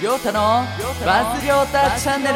りょうたのバズりょうたチャンネル。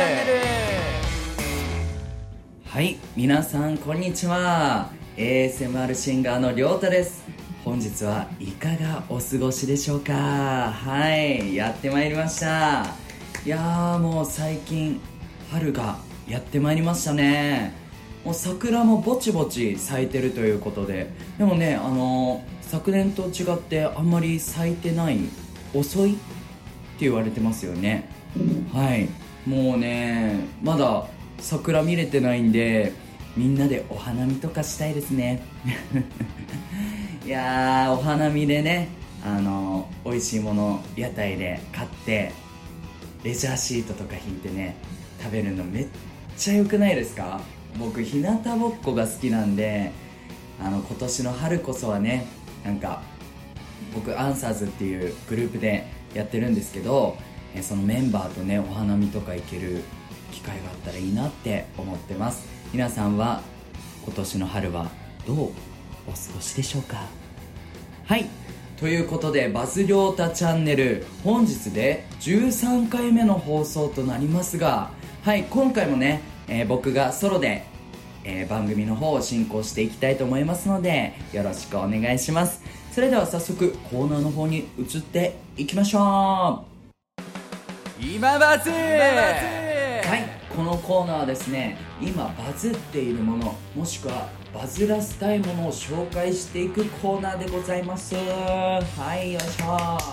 はい、皆さんこんにちは。 ASMR シンガーのりょうたです。本日はいかがお過ごしでしょうか。はい、やってまいりました。いやー、もう最近春がやってまいりましたね。もう桜もぼちぼち咲いてるということで、でもね、昨年と違ってあんまり咲いてない、遅いって言われてますよね。はい、もうね、まだ桜見れてないんで、みんなでお花見とかしたいですねいやー、お花見でね、美味しいもの屋台で買ってレジャーシートとか引いてね、食べるのめっちゃ良くないですか？僕日向ぼっこが好きなんで、今年の春こそはね、なんか僕アンサーズっていうグループでやってるんですけど、そのメンバーとね、お花見とか行ける機会があったらいいなって思ってます。皆さんは今年の春はどうお過ごしでしょうか？はい、ということでバズりょうたチャンネル、本日で13回目の放送となりますが、はい、今回もね、僕がソロで、番組の方を進行していきたいと思いますので、よろしくお願いします。それでは早速コーナーの方に移っていきましょう。今バズ。はい、このコーナーはですね、今バズっているもの、もしくはバズらせたいものを紹介していくコーナーでございます。はい、よいしょ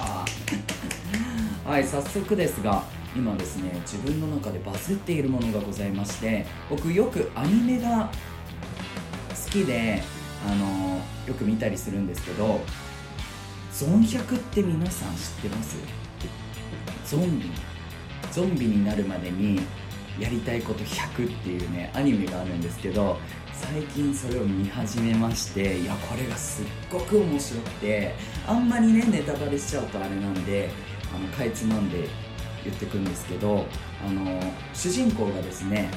はい、早速ですが、今ですね、自分の中でバズっているものがございまして、僕よくアニメが好きで、よく見たりするんですけど、ゾン100って皆さん知ってます？ゾンビになるまでにやりたいこと100っていうね、アニメがあるんですけど、最近それを見始めまして、いや、これがすっごく面白くて、あんまりね、ネタバレしちゃうとあれなんで、かいつまんで言ってくんですけど、主人公がですね、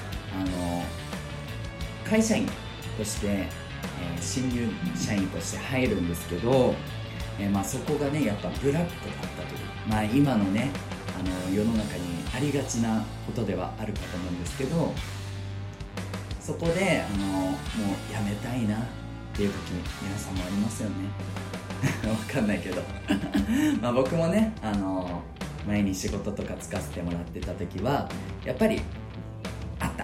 会社員として、新入社員として入るんですけど、そこがね、やっぱブラックだったという、今のね、世の中にありがちなことではあるかと思うんですけど、そこでもうやめたいなっていう時に皆さんもありますよねわかんないけど僕もね、前に仕事とかつかせてもらってた時はやっぱりあった、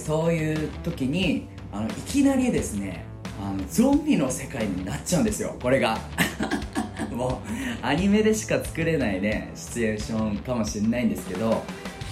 そういう時にいきなりですね、ゾンビの世界になっちゃうんですよ、これがもうアニメでしか作れないね、シチュエーションかもしれないんですけど、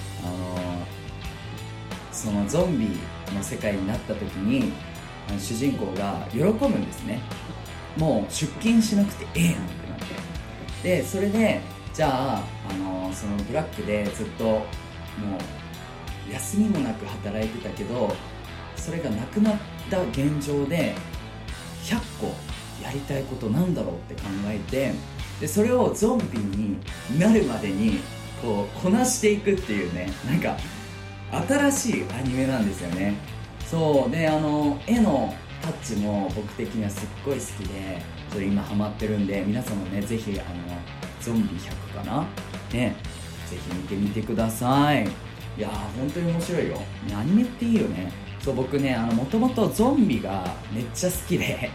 そのゾンビの世界になった時に主人公が喜ぶんですね。もう出勤しなくてええやんってなって、でそれでじゃあ、そのブラックでずっともう休みもなく働いてたけど、それがなくなった現状で100個やりたいことなんだろうって考えて、でそれをゾンビになるまでにこうこなしていくっていうね、なんか新しいアニメなんですよね。そうで、絵のタッチも僕的にはすっごい好きで、それ今ハマってるんで、皆さんもね、ぜひゾンビ100かなね、ぜひ見てみてください。いやー、本当に面白いよ、アニメっていいよね。そう、僕ね、もともとゾンビがめっちゃ好きで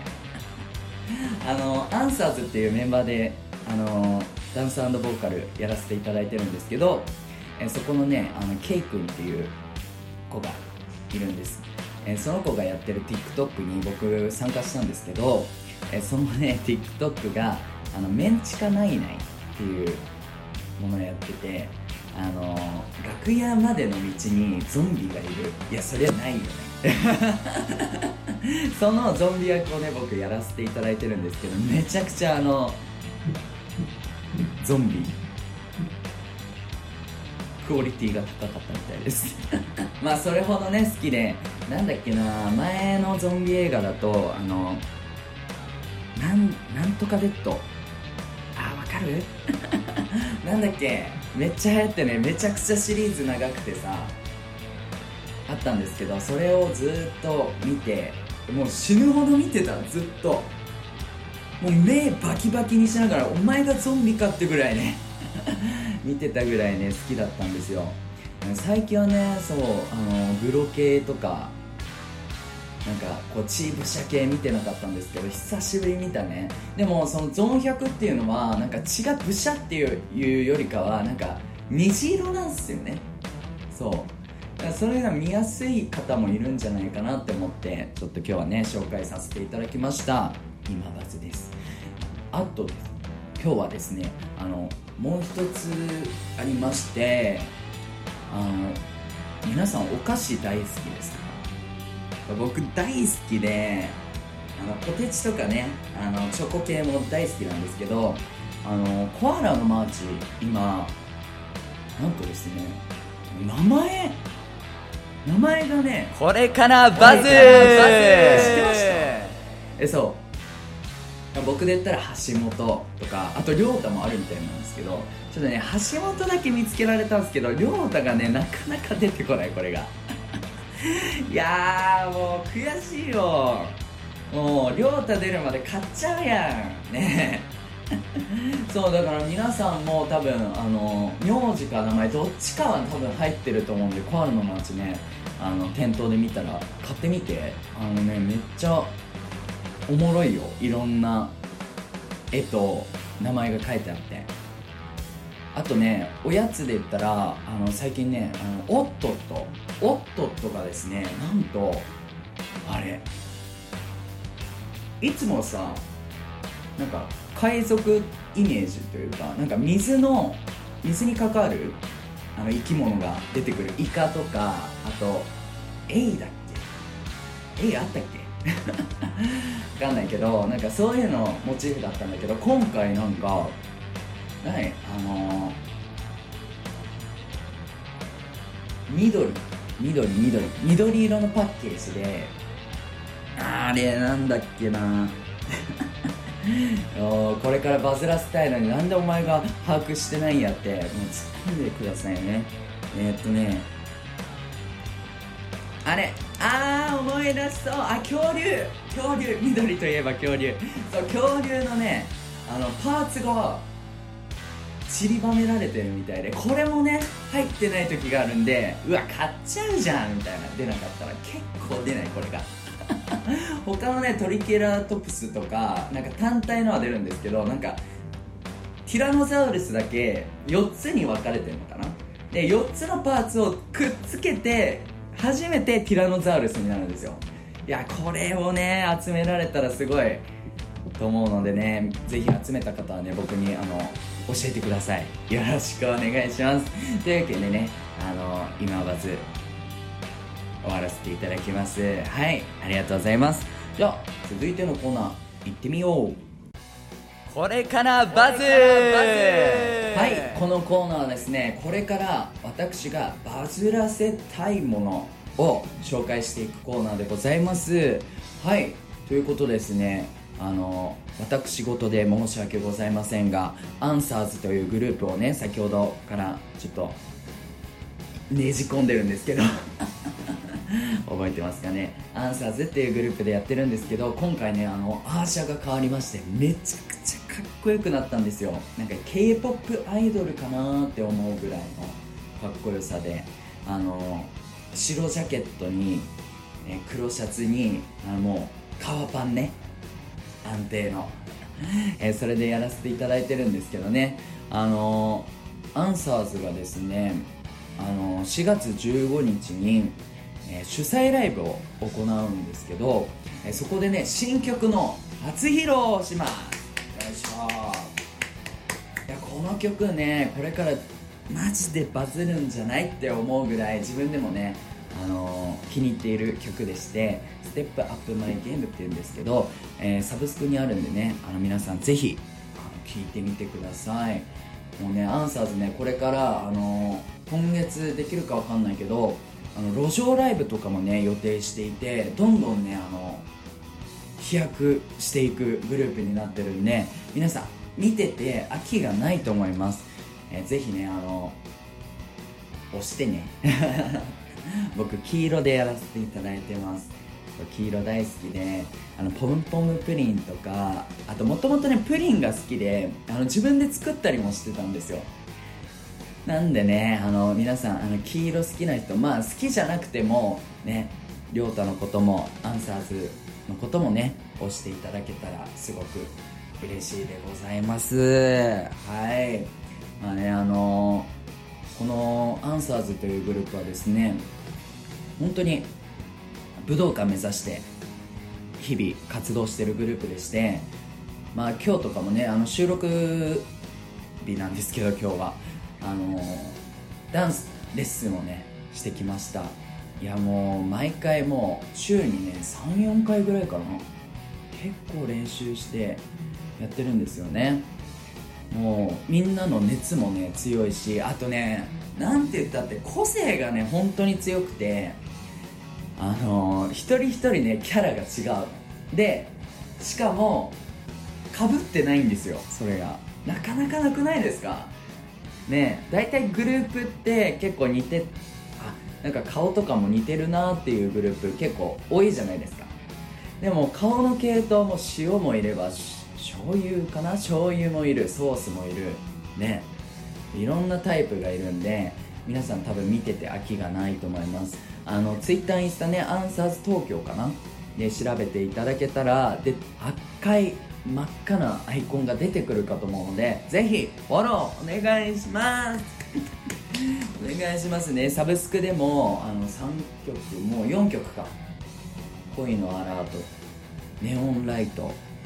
アンサーズっていうメンバーでダンス&ボーカルやらせていただいてるんですけど、そこのね、ケイ君っていう子がいるんです。その子がやってる TikTok に僕参加したんですけど、そのね TikTok がメンチカナイナイっていうものをやってて、楽屋までの道にゾンビがいる。いや、そりゃないよねそのゾンビ役をね、僕やらせていただいてるんですけど、めちゃくちゃゾンビクオリティが高かったみたいですそれほどね好きで、なんだっけな、前のゾンビ映画だとなんとかデッド、わかるなんだっけ、めっちゃ流行ってね、めちゃくちゃシリーズ長くてさあったんですけど、それをずっと見て、もう死ぬほど見てた、ずっともう目バキバキにしながら、お前がゾンビかってぐらいね見てたぐらいね好きだったんですよ。最近はねそうグロ系とかなんかこうチープシャ系見てなかったんですけど久しぶりに見たね。でもそのゾーン100っていうのはなんか血がブシャっていうよりかはなんか虹色なんですよね。そうだからそれが見やすい方もいるんじゃないかなって思ってちょっと今日はね紹介させていただきました。今バズです。あと今日はですねもう一つありまして、皆さんお菓子大好きですか？僕大好きでポテチとかねチョコ系も大好きなんですけどコアラのマーチ今なんとですね名前がねこれからバズ知ってました？そう僕で言ったら橋本とかあと亮太もあるみたいなんですけどちょっとね橋本だけ見つけられたんですけど亮太がねなかなか出てこないこれがいやーもう悔しいよ。もう亮太出るまで買っちゃうやんねそうだから皆さんも多分名字か名前どっちかは多分入ってると思うんでコアラのマーチね店頭で見たら買ってみてめっちゃおもろいよ。いろんな絵と名前が書いてあって、あとねおやつで言ったら最近ねオットットがですねなんとあれいつもさなんか海賊イメージというかなんか水に関わる生き物が出てくるイカとかあとエイだっけエイあったっけ分かんないけどなんかそういうのモチーフだったんだけど今回なんか緑色のパッケージであれなんだっけなこれからバズらせたいのになんでお前が把握してないんやってもう突っ込んでくださいね。思い出しそう恐竜緑といえば恐竜そう恐竜のねパーツが散りばめられてるみたいでこれもね入ってない時があるんでうわ買っちゃうじゃんみたいな出なかったら結構出ないこれが他のねトリケラトプスとかなんか単体のは出るんですけどなんかティラノザウルスだけ4つに分かれてるのかな。で4つのパーツをくっつけて初めてティラノザウルスになるんですよ。いやこれをね集められたらすごいと思うのでねぜひ集めた方はね僕に教えてください。よろしくお願いしますというわけでね今バズ終わらせていただきます。はいありがとうございます。じゃあ続いてのコーナー行ってみよう。 これからバズはいこのコーナーはですねこれから私がバズらせたいものを紹介していくコーナーでございます。はいということですね私事で申し訳ございませんがアンサーズというグループをね先ほどからちょっとねじ込んでるんですけど覚えてますかね。アンサーズっていうグループでやってるんですけど今回ねアーシャが変わりましてめちゃくちゃかっこよくなったんですよ。なんか K-POP アイドルかなって思うぐらいのかっこよさで白ジャケットに黒シャツにもう革パンね安定のそれでやらせていただいてるんですけどねアンサーズがですね4月15日に主催ライブを行うんですけどそこでね新曲の初披露をします。よいしょ。いやこの曲ねこれからマジでバズるんじゃないって思うぐらい自分でもね気に入っている曲でしてステップアップマイゲームっていうんですけど、サブスクにあるんでね皆さんぜひ聴いてみてください。もうねアンサーズねこれから今月できるかわかんないけど路上ライブとかもね予定していてどんどんね飛躍していくグループになってるんで皆さん見てて飽きがないと思います。ぜひね押してね僕黄色でやらせていただいてます。黄色大好きでポムポムプリンとかあともともとねプリンが好きで自分で作ったりもしてたんですよ。 なんでね、皆さん黄色好きな人、好きじゃなくてもね、りょうたのこともアンサーズのこともね押していただけたらすごく嬉しいでございます。はい、このアンサーズというグループはですね、本当に武道館目指して日々活動しているグループでして、今日とかもね収録日なんですけど、今日はダンスレッスンをねしてきました。いやもう毎回もう週にね 3,4 回ぐらいかな、結構練習してやってるんですよね。もうみんなの熱もね強いし、あとねなんて言ったって個性がね本当に強くて、一人一人ねキャラが違うで、しかも被ってないんですよ。それがなかなかなくないですかね。だいたいグループって結構似て、なんか顔とかも似てるなっていうグループ結構多いじゃないですか。でも顔の系統も塩もいれば醤油かな、醤油もいる、ソースもいるね、いろんなタイプがいるんで、皆さん多分見てて飽きがないと思います。Twitter、インスタね、アンサーズ東京かなで調べていただけたら、で赤い真っ赤なアイコンが出てくるかと思うので、ぜひフォローお願いしますお願いしますね。サブスクでも3曲、もう4曲か、恋のアラート、ネオンライト、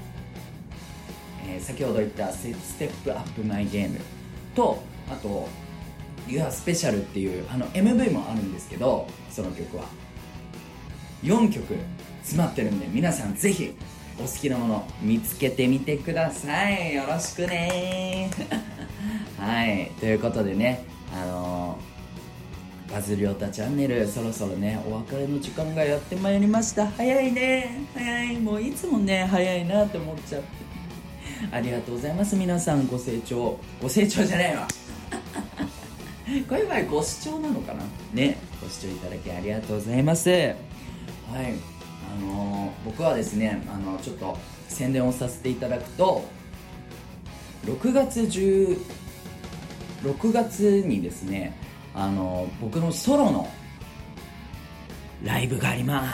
先ほど言ったステップアップマイゲームと、あと Your Special っていうMV もあるんですけど、その曲は4曲詰まってるんで、皆さんぜひお好きなもの見つけてみてください。よろしくねはい、ということでね、バズりょうたチャンネル、そろそろねお別れの時間がやってまいりました。早いね、早い、もういつもね早いなって思っちゃってありがとうございます。皆さんご清聴じゃないわこういう場合ご視聴なのかなね。ご視聴いただきありがとうございます。はい、僕はですねちょっと宣伝をさせていただくと、6月にですね僕のソロのライブがあります。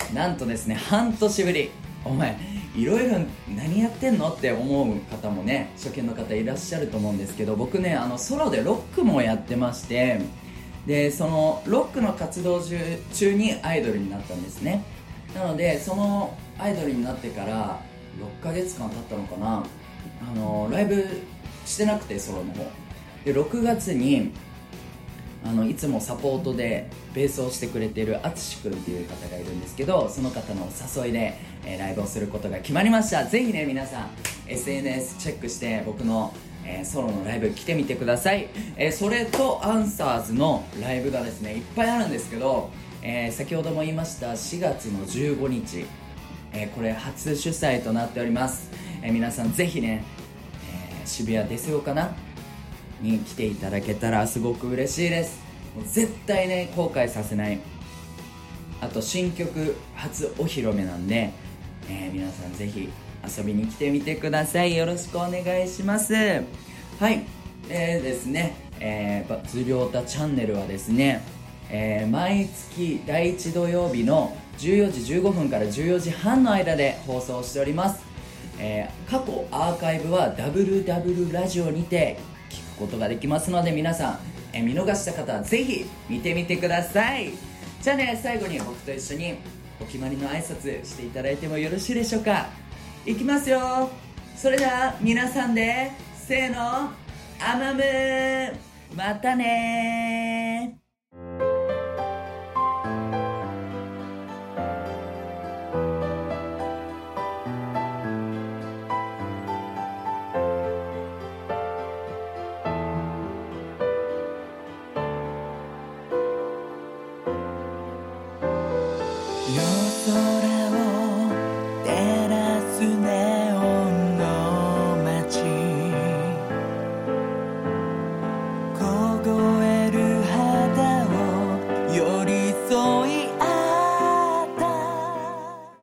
なんとですね、半年ぶり。お前いろいろ何やってんのって思う方もね、初見の方いらっしゃると思うんですけど、僕ねソロでロックもやってまして、でそのロックの活動中にアイドルになったんですね。なのでそのアイドルになってから6ヶ月間経ったのかな、ライブしてなくて、ソロの方で6月にいつもサポートでベースをしてくれているあつしくんっていう方がいるんですけど、その方のお誘いで、ライブをすることが決まりました。ぜひね皆さん SNS チェックして僕の、ソロのライブ来てみてください。それとアンサーズのライブがですねいっぱいあるんですけど、先ほども言いました4月の15日、これ初主催となっております。皆さんぜひね、渋谷デセオかなに来ていただけたらすごく嬉しいです。もう絶対ね後悔させない。あと新曲初お披露目なんで、皆さんぜひ遊びに来てみてください。よろしくお願いします。はい、ですね、バズりょうたチャンネルはですね、毎月第1土曜日の14時15分から14時半の間で放送しております。過去アーカイブは WW ラジオにて聞くことができますので、皆さん、見逃した方はぜひ見てみてください。じゃあね、最後に僕と一緒にお決まりの挨拶していただいてもよろしいでしょうか。いきますよ。それでは皆さんでせーの、あまむ、またねー。